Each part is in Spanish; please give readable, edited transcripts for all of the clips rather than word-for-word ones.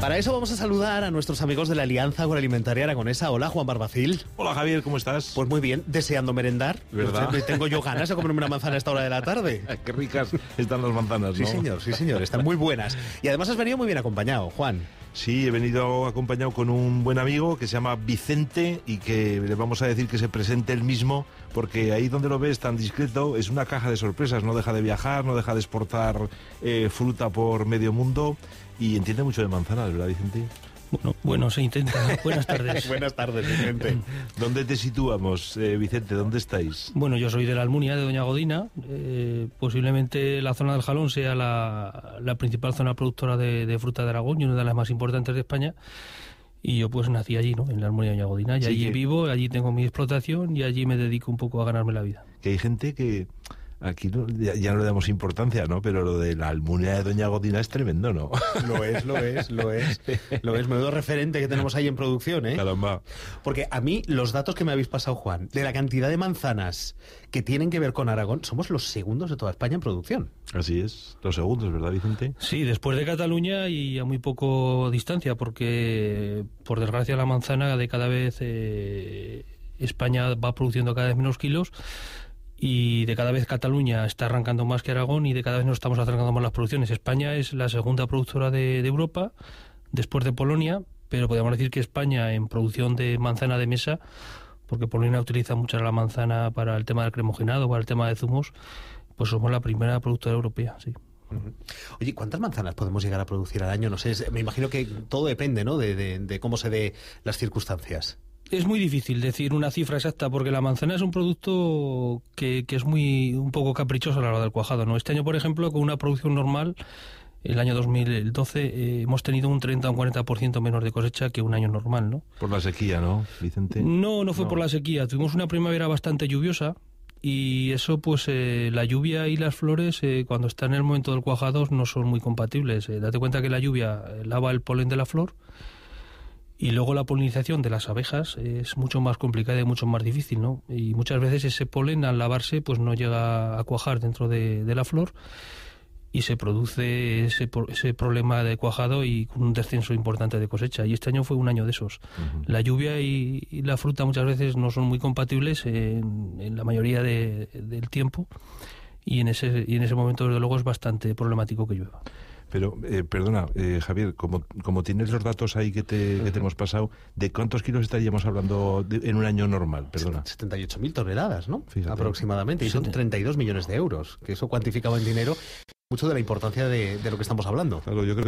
Para eso vamos a saludar a nuestros amigos de la Alianza Agroalimentaria Aragonesa. Hola, Juan Barbacil. Hola, Javier, ¿cómo estás? Pues muy bien, deseando merendar. ¿Verdad? Tengo yo ganas de comerme una manzana a esta hora de la tarde. Qué ricas están las manzanas, ¿no? Sí, señor, están muy buenas. Y además has venido muy bien acompañado, Juan. Sí, he venido acompañado con un buen amigo que se llama Vicente y que le vamos a decir que se presente él mismo, porque ahí donde lo ves tan discreto es una caja de sorpresas, no deja de viajar, no deja de exportar fruta por medio mundo y entiende mucho de manzanas, ¿verdad, Vicente? Bueno, se intenta. Buenas tardes. Buenas tardes, Vicente. ¿Dónde te situamos, Vicente? ¿Dónde estáis? Bueno, yo soy de la Almunia, de Doña Godina. Posiblemente la zona del Jalón sea la principal zona productora de fruta de Aragón y una de las más importantes de España. Y yo pues nací allí, ¿no? En la Almunia de Doña Godina. Y Sí, allí vivo, allí tengo mi explotación y allí me dedico un poco a ganarme la vida. Que hay gente que... Aquí ya no le damos importancia, ¿no? Pero lo de la Almunia de Doña Godina es tremendo, ¿no? Lo es. Menudo referente que tenemos ahí en producción, ¿eh? Caramba. Porque a mí, los datos que me habéis pasado, Juan, de la cantidad de manzanas que tienen que ver con Aragón, somos los segundos de toda España en producción. Así es, los segundos, ¿verdad, Vicente? Sí, después de Cataluña y a muy poco distancia, porque por desgracia la manzana de cada vez España va produciendo cada vez menos kilos. Y de cada vez Cataluña está arrancando más que Aragón y de cada vez nos estamos acercando más las producciones. España es la segunda productora de Europa, después de Polonia, pero podríamos decir que España en producción de manzana de mesa, porque Polonia utiliza mucho la manzana para el tema del cremogenado, para el tema de zumos, pues somos la primera productora europea, sí. Oye, ¿cuántas manzanas podemos llegar a producir al año? No sé, me imagino que todo depende, ¿no? De cómo se dé las circunstancias. Es muy difícil decir una cifra exacta porque la manzana es un producto que es un poco caprichoso a la hora del cuajado, ¿no? Este año, por ejemplo, con una producción normal, el año 2012, hemos tenido un 30 o un 40% menos de cosecha que un año normal, ¿no? Por la sequía, ¿no, Vicente? No fue por la sequía. Tuvimos una primavera bastante lluviosa y eso, pues, la lluvia y las flores, cuando están en el momento del cuajado, no son muy compatibles. Date cuenta que la lluvia lava el polen de la flor. Y luego la polinización de las abejas es mucho más complicada y mucho más difícil, ¿no? Y muchas veces ese polen, al lavarse, pues no llega a cuajar dentro de la flor y se produce ese problema de cuajado y con un descenso importante de cosecha. Y este año fue un año de esos. Uh-huh. La lluvia y la fruta muchas veces no son muy compatibles en la mayoría del tiempo y en ese momento, desde luego, es bastante problemático que llueva. Pero, perdona, Javier, como tienes los datos ahí que te hemos pasado, ¿de cuántos kilos estaríamos hablando en un año normal? Perdona. 78.000 toneladas, ¿no? Fíjate. Aproximadamente. Y son 32 millones de euros, que eso cuantificado en dinero, mucho de la importancia de lo que estamos hablando. Claro, yo creo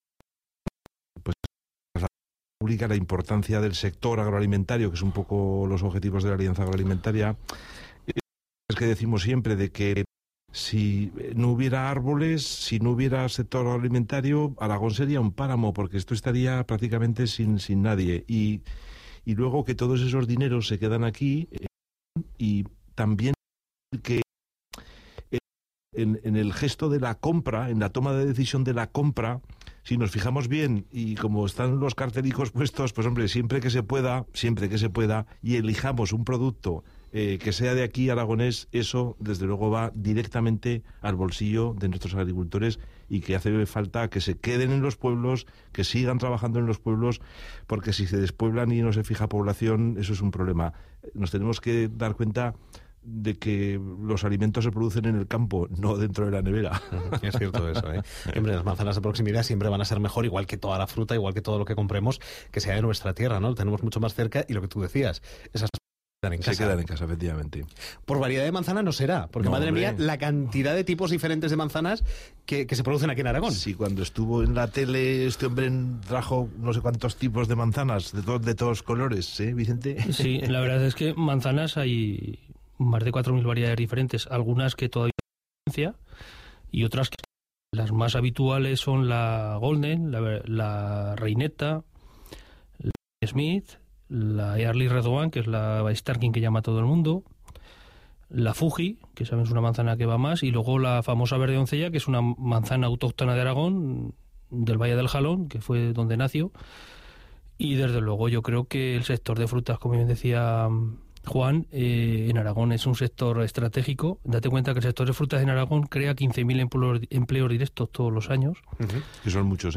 que pues publica la importancia del sector agroalimentario, que es un poco los objetivos de la Alianza Agroalimentaria. Es que decimos siempre de que si no hubiera árboles, si no hubiera sector agroalimentario, Aragón sería un páramo, porque esto estaría prácticamente sin nadie. Y luego que todos esos dineros se quedan aquí y también que en el gesto de la compra, en la toma de decisión de la compra, si nos fijamos bien y como están los cartelicos puestos, pues hombre, siempre que se pueda, y elijamos un producto que sea de aquí aragonés, eso desde luego va directamente al bolsillo de nuestros agricultores y que hace falta que se queden en los pueblos, que sigan trabajando en los pueblos, porque si se despueblan y no se fija población, eso es un problema. Nos tenemos que dar cuenta de que los alimentos se producen en el campo, no dentro de la nevera. Es cierto eso, ¿eh? Siempre las manzanas de proximidad siempre van a ser mejor, igual que toda la fruta, igual que todo lo que compremos, que sea de nuestra tierra, ¿no? Lo tenemos mucho más cerca y lo que tú decías, esas se quedan en casa, efectivamente. Por variedad de manzana no será, porque no, madre mía, la cantidad de tipos diferentes de manzanas que se producen aquí en Aragón. Sí, cuando estuvo en la tele este hombre trajo no sé cuántos tipos de manzanas, de todos colores, ¿eh, Vicente? Sí, la verdad es que manzanas hay más de 4.000 variedades diferentes, algunas que todavía no y otras que las más habituales son la Golden, la Reineta, la Smith, la Early Red One, que es la Starking que llama a todo el mundo, la Fuji, que saben es una manzana que va más, y luego la famosa Verde Doncella, que es una manzana autóctona de Aragón, del Valle del Jalón, que fue donde nació, y desde luego yo creo que el sector de frutas, como bien decía Juan, en Aragón es un sector estratégico. Date cuenta que el sector de frutas en Aragón crea 15.000 empleos directos todos los años. Que son muchos, ¿eh?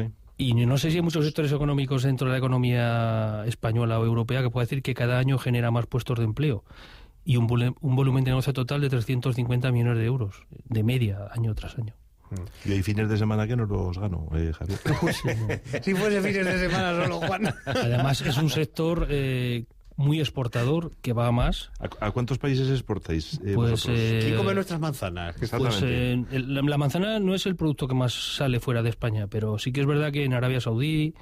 Y no sé si hay muchos sectores económicos dentro de la economía española o europea que pueda decir que cada año genera más puestos de empleo y un volumen de negocio total de 350 millones de euros, de media, año tras año. Y hay fines de semana que no los gano, Javier. Pues, Si fuese fines de semana solo, Juan. Además, es un sector muy exportador que va a más. ¿A cuántos países exportáis? Pues, ¿Quién come nuestras manzanas? Pues la manzana no es el producto que más sale fuera de España, pero sí que es verdad que en Arabia Saudí,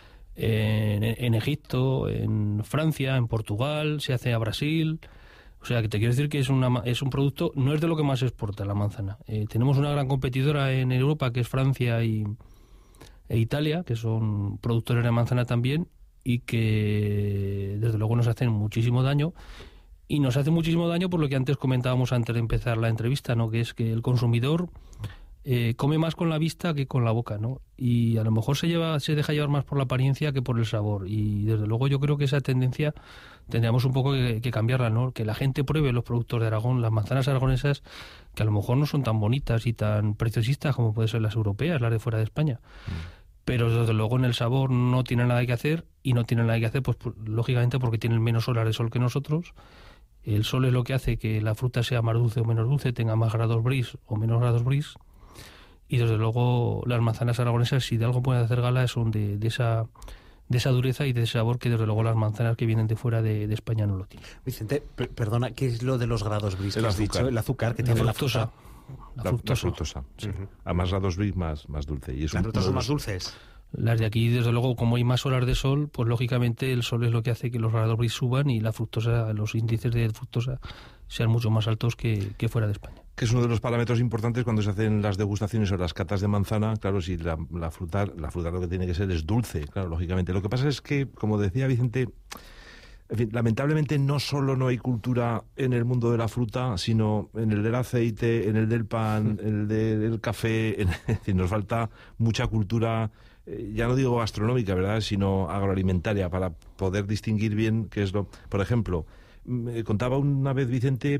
en Egipto, en Francia, en Portugal, se hace a Brasil. O sea, que te quiero decir que es un producto, no es de lo que más se exporta la manzana. Tenemos una gran competidora en Europa, que es Francia e Italia, que son productores de manzana también, y que desde luego nos hacen muchísimo daño. Y nos hace muchísimo daño por lo que antes comentábamos antes de empezar la entrevista, ¿no? Que es que el consumidor come más con la vista que con la boca, ¿no? Y a lo mejor se deja llevar más por la apariencia que por el sabor. Y desde luego yo creo que esa tendencia tendríamos un poco que cambiarla, ¿no? Que la gente pruebe los productos de Aragón, las manzanas aragonesas, que a lo mejor no son tan bonitas y tan preciosistas como pueden ser las europeas, las de fuera de España. Pero desde luego en el sabor no tienen nada que hacer, y no tienen nada que hacer, pues lógicamente porque tienen menos horas de sol que nosotros. El sol es lo que hace que la fruta sea más dulce o menos dulce, tenga más grados bris o menos grados bris. Y desde luego las manzanas aragonesas, si de algo pueden hacer gala, son de esa dureza y de ese sabor que desde luego las manzanas que vienen de fuera de España no lo tienen. Vicente, perdona, ¿qué es lo de los grados bris? El ¿Has azúcar. dicho? El azúcar que tiene la fruta. La fructosa. Sí. A más grados bris, más dulce. Y es Las frutas son uno de más dulces. Las de aquí, desde luego, como hay más horas de sol, pues lógicamente el sol es lo que hace que los grados bris suban y la fructosa, los índices de fructosa sean mucho más altos que fuera de España. Que es uno de los parámetros importantes cuando se hacen las degustaciones o las catas de manzana. Claro, si la fruta lo que tiene que ser es dulce, claro, lógicamente. Lo que pasa es que, como decía Vicente, en fin, lamentablemente no solo no hay cultura en el mundo de la fruta, sino en el del aceite, en el del pan, en el del café. Es decir, nos falta mucha cultura, ya no digo gastronómica, ¿verdad?, sino agroalimentaria, para poder distinguir bien qué es lo... Por ejemplo, me contaba una vez Vicente...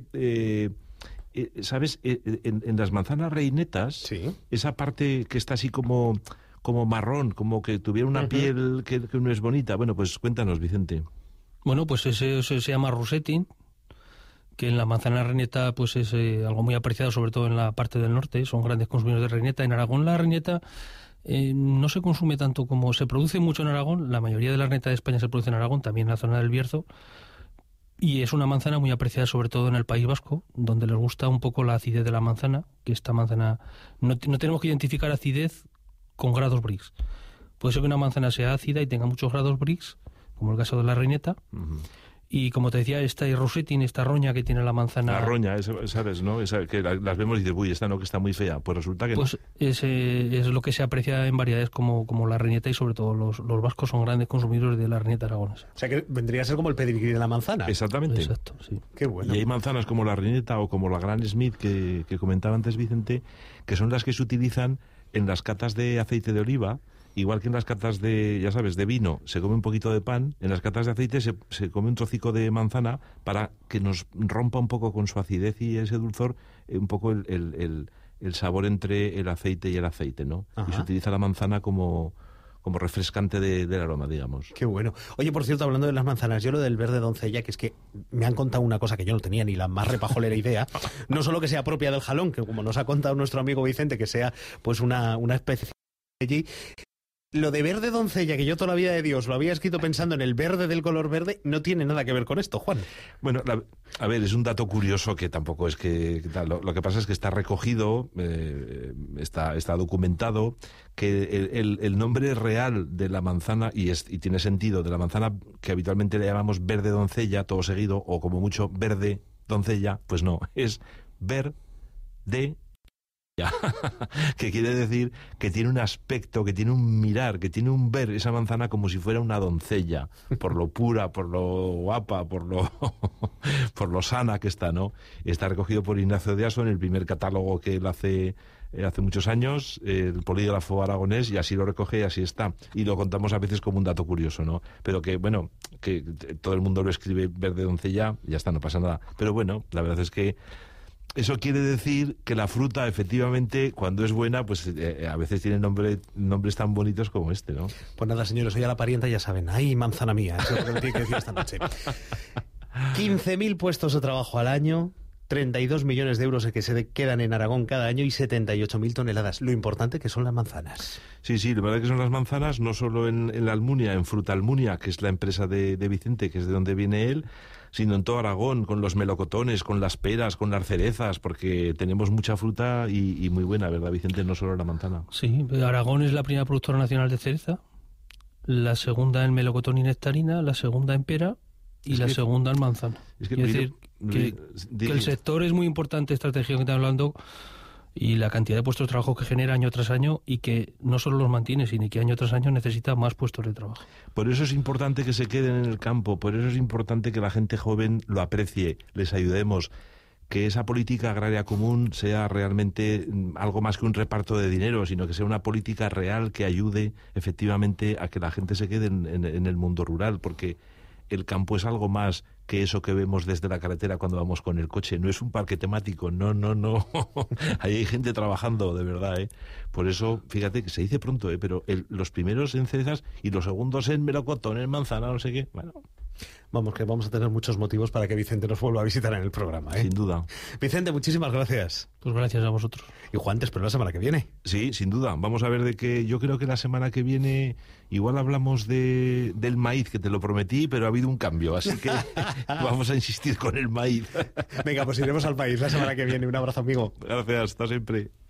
¿sabes? En las manzanas reinetas, Sí. esa parte que está así como marrón, como que tuviera una piel que no es bonita. Bueno, pues cuéntanos, Vicente. Bueno, pues ese se llama rosetting, que en la manzana reineta pues es algo muy apreciado, sobre todo en la parte del norte. Son grandes consumidores de reineta. En Aragón la reineta no se consume tanto como se produce mucho en Aragón. La mayoría de la reineta de España se produce en Aragón, también en la zona del Bierzo. Y es una manzana muy apreciada sobre todo en el País Vasco, donde les gusta un poco la acidez de la manzana, que esta manzana... No tenemos que identificar acidez con grados Brix. Puede ser que una manzana sea ácida y tenga muchos grados Brix, como el caso de la reineta. Y como te decía, esta rosetting, esta roña que tiene la manzana... La roña, ¿sabes, no? Esa que las vemos y dices, uy, esta no, que está muy fea. Pues resulta que pues no. Es lo que se aprecia en variedades como la reineta, y sobre todo los vascos son grandes consumidores de la reineta aragonesa. O sea que vendría a ser como el pedigrí de la manzana. Exactamente. Exacto, sí. Qué bueno. Y hay manzanas como la reineta o como la Gran Smith que comentaba antes Vicente, que son las que se utilizan en las catas de aceite de oliva. Igual que en las catas de, ya sabes, de vino se come un poquito de pan, en las catas de aceite se come un trocico de manzana para que nos rompa un poco con su acidez y ese dulzor, un poco el sabor entre el aceite y el aceite, ¿no? Ajá. Y se utiliza la manzana como refrescante del aroma, digamos. Qué bueno. Oye, por cierto, hablando de las manzanas, yo lo del verde doncella, que es que me han contado una cosa que yo no tenía ni la más repajolera idea. No solo que sea propia del jalón, que como nos ha contado nuestro amigo Vicente, que sea pues una especie allí. Lo de verde doncella, que yo toda la vida de Dios lo había escrito pensando en el verde del color verde, no tiene nada que ver con esto, Juan. Bueno, a ver, es un dato curioso que tampoco es que... Lo que pasa es que está recogido, está documentado, que el nombre real de la manzana, y tiene sentido, de la manzana que habitualmente le llamamos verde doncella, todo seguido, o como mucho verde doncella, pues no, es verde que quiere decir que tiene un aspecto, que tiene un mirar, que tiene un ver esa manzana como si fuera una doncella, por lo pura, por lo guapa, por lo sana que está, ¿no? Está recogido por Ignacio de Aso en el primer catálogo que él hace muchos años, el polígrafo aragonés, y así lo recoge y así está. Y lo contamos a veces como un dato curioso, ¿no? Pero que, bueno, que todo el mundo lo escribe verde doncella, ya está, no pasa nada. Pero bueno, la verdad es que Eso quiere decir que la fruta, efectivamente, cuando es buena, pues a veces tiene nombres tan bonitos como este, ¿no? Pues nada, señores, hoy a la parienta ya saben. ¡Ay, manzana mía! Eso es lo que me tiene que decir esta noche. 15.000 puestos de trabajo al año, 32 millones de euros que se quedan en Aragón cada año y 78.000 toneladas. Lo importante que son las manzanas. Sí, la verdad que son las manzanas, no solo en la Almunia, en Fruta Almunia, que es la empresa de Vicente, que es de donde viene él, sino en todo Aragón, con los melocotones, con las peras, con las cerezas, porque tenemos mucha fruta y muy buena, ¿verdad, Vicente? No solo la manzana. Sí, Aragón es la primera productora nacional de cereza, la segunda en melocotón y nectarina, la segunda en pera y la segunda en manzana. Es decir, que el sector es muy importante, estrategia que estamos hablando, y la cantidad de puestos de trabajo que genera año tras año y que no solo los mantiene, sino que año tras año necesita más puestos de trabajo. Por eso es importante que se queden en el campo, por eso es importante que la gente joven lo aprecie, les ayudemos, que esa política agraria común sea realmente algo más que un reparto de dinero, sino que sea una política real que ayude efectivamente a que la gente se quede en el mundo rural, porque el campo es algo más que eso que vemos desde la carretera cuando vamos con el coche. No es un parque temático, no. Ahí hay gente trabajando, de verdad, ¿eh? Por eso, fíjate que se dice pronto, pero los primeros en cerezas y los segundos en melocotón, en manzana, no sé qué. Bueno. Vamos, que vamos a tener muchos motivos para que Vicente nos vuelva a visitar en el programa, ¿eh? Sin duda. Vicente, muchísimas gracias. Pues gracias a vosotros. Y Juan, te espero la semana que viene. Sí, sin duda. Vamos a ver de que yo creo que la semana que viene igual hablamos del maíz, que te lo prometí, pero ha habido un cambio, así que vamos a insistir con el maíz. Venga, pues iremos al país la semana que viene. Un abrazo, amigo. Gracias, hasta siempre.